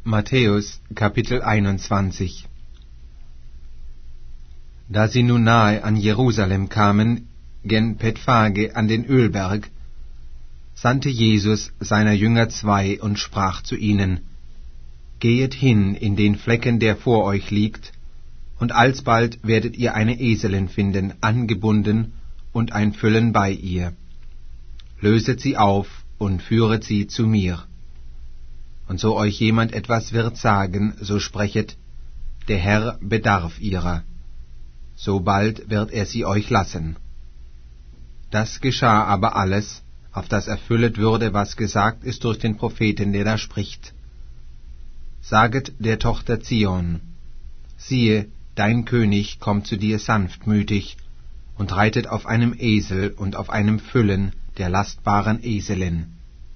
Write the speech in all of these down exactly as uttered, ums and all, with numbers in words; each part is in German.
Matthäus Kapitel einundzwanzig. Da sie nun nahe an Jerusalem kamen, gen Bethphage an den Ölberg, sandte Jesus seiner Jünger zwei und sprach zu ihnen: Gehet hin in den Flecken, der vor euch liegt, und alsbald werdet ihr eine Eselin finden, angebunden und ein Füllen bei ihr. Löset sie auf und führet sie zu mir. Und so euch jemand etwas wird sagen, so sprechet: Der Herr bedarf ihrer. So bald wird er sie euch lassen. Das geschah aber alles, auf das erfüllet würde, was gesagt ist durch den Propheten, der da spricht: Saget der Tochter Zion: Siehe, dein König kommt zu dir sanftmütig und reitet auf einem Esel und auf einem Füllen der lastbaren Eselin.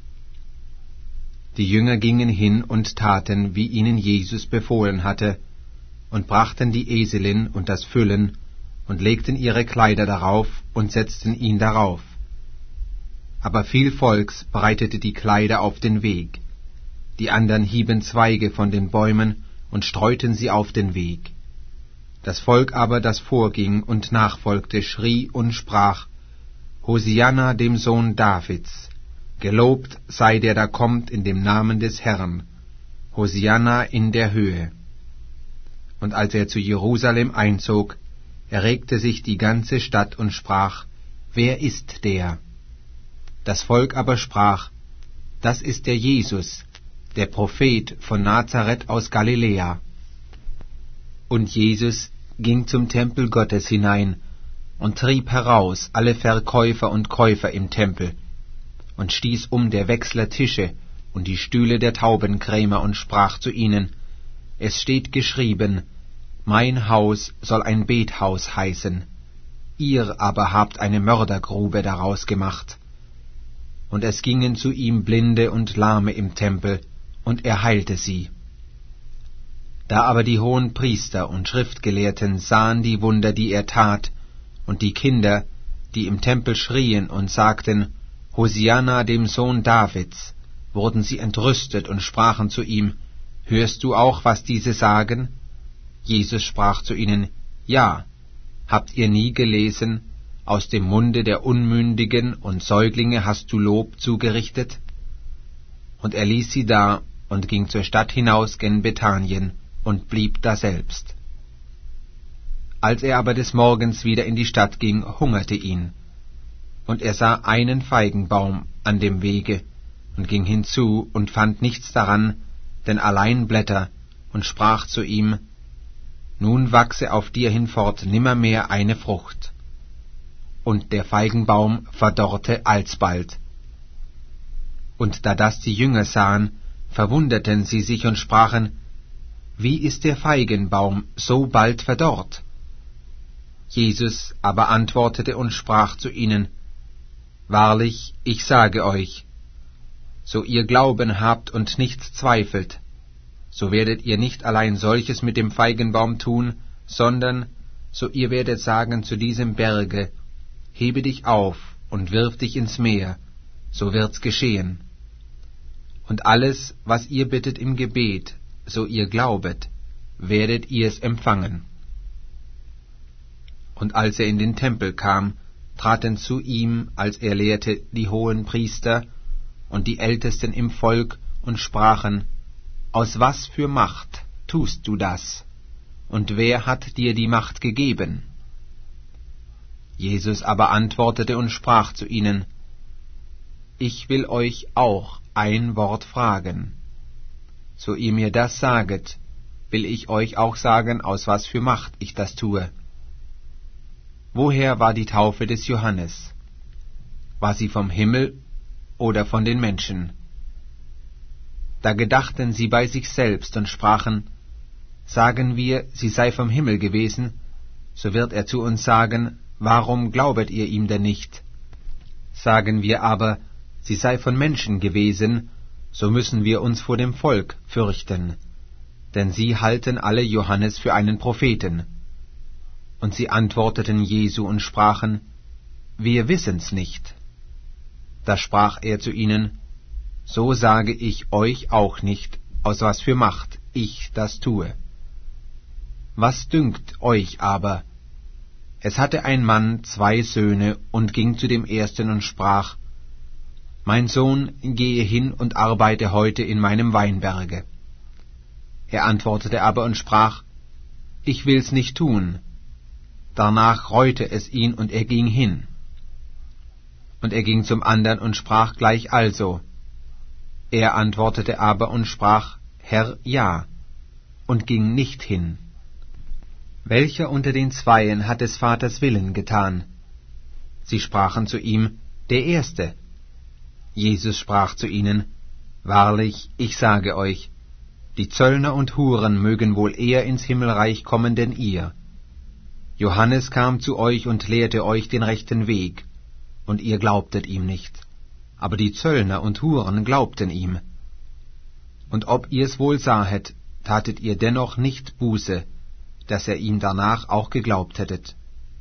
Die Jünger gingen hin und taten, wie ihnen Jesus befohlen hatte, und brachten die Eselin und das Füllen und legten ihre Kleider darauf und setzten ihn darauf. Aber viel Volks breitete die Kleider auf den Weg. Die andern hieben Zweige von den Bäumen und streuten sie auf den Weg. Das Volk aber, das vorging und nachfolgte, schrie und sprach: Hosianna dem Sohn Davids! Gelobt sei der da kommt in dem Namen des Herrn! Hosianna in der Höhe! Und als er zu Jerusalem einzog, erregte sich die ganze Stadt und sprach: Wer ist der? Das Volk aber sprach: Das ist der Jesus, der Prophet von Nazareth aus Galiläa. Und Jesus ging zum Tempel Gottes hinein und trieb heraus alle Verkäufer und Käufer im Tempel und stieß um der Wechsler Tische und die Stühle der Taubenkrämer und sprach zu ihnen: Es steht geschrieben, mein Haus soll ein Bethaus heißen, ihr aber habt eine Mördergrube daraus gemacht. Und es gingen zu ihm Blinde und Lahme im Tempel, und er heilte sie. Da aber die hohen Priester und Schriftgelehrten sahen die Wunder, die er tat, und die Kinder, die im Tempel schrien und sagten: Hosianna dem Sohn Davids, wurden sie entrüstet und sprachen zu ihm: Hörst du auch, was diese sagen? Jesus sprach zu ihnen: Ja, habt ihr nie gelesen, aus dem Munde der Unmündigen und Säuglinge hast du Lob zugerichtet? Und er ließ sie da und ging zur Stadt hinaus gen Bethanien und blieb daselbst. Als er aber des Morgens wieder in die Stadt ging, hungerte ihn. Und er sah einen Feigenbaum an dem Wege und ging hinzu und fand nichts daran, denn allein Blätter, und sprach zu ihm: Nun wachse auf dir hinfort nimmermehr eine Frucht. Und der Feigenbaum verdorrte alsbald. Und da das die Jünger sahen, verwunderten sie sich und sprachen: Wie ist der Feigenbaum so bald verdorrt? Jesus aber antwortete und sprach zu ihnen: Wahrlich, ich sage euch, so ihr Glauben habt und nicht zweifelt, so werdet ihr nicht allein solches mit dem Feigenbaum tun, sondern so ihr werdet sagen zu diesem Berge: Hebe dich auf und wirf dich ins Meer, so wird's geschehen. Und alles, was ihr bittet im Gebet, so ihr glaubet, werdet ihr es empfangen. Und als er in den Tempel kam, traten zu ihm, als er lehrte, die hohen Priester und die Ältesten im Volk und sprachen: Aus was für Macht tust du das? Und wer hat dir die Macht gegeben? Jesus aber antwortete und sprach zu ihnen: Ich will euch auch ein Wort fragen. So ihr mir das saget, will ich euch auch sagen, aus was für Macht ich das tue. Woher war die Taufe des Johannes? War sie vom Himmel oder von den Menschen? Da gedachten sie bei sich selbst und sprachen: Sagen wir, sie sei vom Himmel gewesen, so wird er zu uns sagen: Warum glaubet ihr ihm denn nicht? Sagen wir aber, sie sei von Menschen gewesen, so müssen wir uns vor dem Volk fürchten, denn sie halten alle Johannes für einen Propheten. Und sie antworteten Jesu und sprachen: Wir wissen's nicht. Da sprach er zu ihnen: So sage ich euch auch nicht, aus was für Macht ich das tue. Was dünkt euch aber? Es hatte ein Mann zwei Söhne und ging zu dem ersten und sprach: Mein Sohn, gehe hin und arbeite heute in meinem Weinberge. Er antwortete aber und sprach: Ich will's nicht tun. Danach reute es ihn, und er ging hin. Und er ging zum andern und sprach gleich also. Er antwortete aber und sprach: Herr, ja, und ging nicht hin. Welcher unter den Zweien hat des Vaters Willen getan? Sie sprachen zu ihm: Der Erste. Jesus sprach zu ihnen: Wahrlich, ich sage euch, die Zöllner und Huren mögen wohl eher ins Himmelreich kommen denn ihr. Johannes kam zu euch und lehrte euch den rechten Weg, und ihr glaubtet ihm nicht, aber die Zöllner und Huren glaubten ihm. Und ob ihr's wohl sahet, tatet ihr dennoch nicht Buße, dass ihr ihm danach auch geglaubt hättet.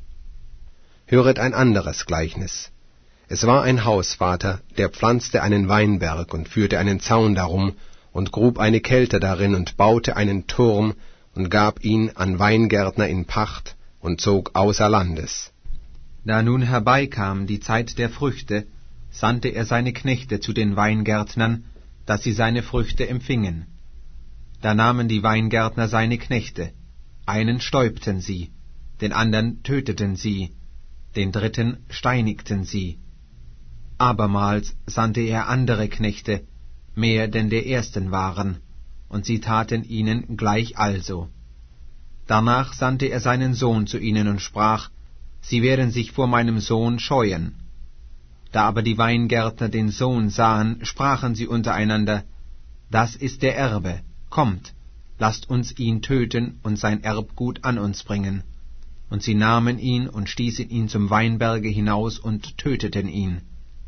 Höret ein anderes Gleichnis. Es war ein Hausvater, der pflanzte einen Weinberg und führte einen Zaun darum und grub eine Kälte darin und baute einen Turm und gab ihn an Weingärtner in Pacht und zog außer Landes. Da nun herbeikam die Zeit der Früchte, sandte er seine Knechte zu den Weingärtnern, dass sie seine Früchte empfingen. Da nahmen die Weingärtner seine Knechte, einen stäubten sie, den andern töteten sie, den dritten steinigten sie. Abermals sandte er andere Knechte, mehr denn der ersten waren, und sie taten ihnen gleich also. Danach sandte er seinen Sohn zu ihnen und sprach: Sie werden sich vor meinem Sohn scheuen. Da aber die Weingärtner den Sohn sahen, sprachen sie untereinander: Das ist der Erbe, kommt, lasst uns ihn töten und sein Erbgut an uns bringen. Und sie nahmen ihn und stießen ihn zum Weinberge hinaus und töteten ihn.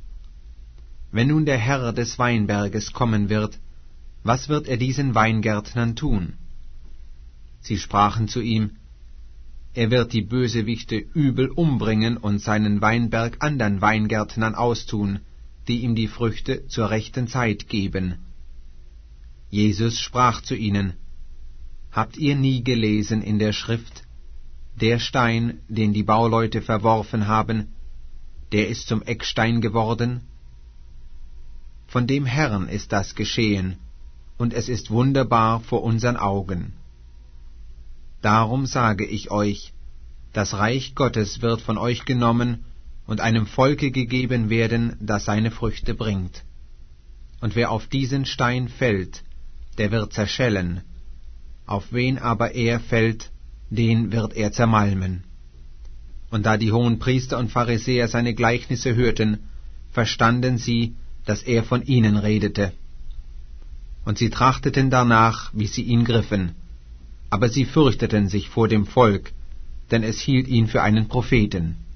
Wenn nun der Herr des Weinberges kommen wird, was wird er diesen Weingärtnern tun? Sie sprachen zu ihm: Er wird die Bösewichte übel umbringen und seinen Weinberg andern Weingärtnern austun, die ihm die Früchte zur rechten Zeit geben. Jesus sprach zu ihnen: Habt ihr nie gelesen in der Schrift: Der Stein, den die Bauleute verworfen haben, der ist zum Eckstein geworden? Von dem Herrn ist das geschehen, und es ist wunderbar vor unseren Augen. Darum sage ich euch, das Reich Gottes wird von euch genommen und einem Volke gegeben werden, das seine Früchte bringt. Und wer auf diesen Stein fällt, der wird zerschellen, auf wen aber er fällt, den wird er zermalmen. Und da die Hohenpriester und Pharisäer seine Gleichnisse hörten, verstanden sie, dass er von ihnen redete. Und sie trachteten danach, wie sie ihn griffen, aber sie fürchteten sich vor dem Volk, denn es hielt ihn für einen Propheten.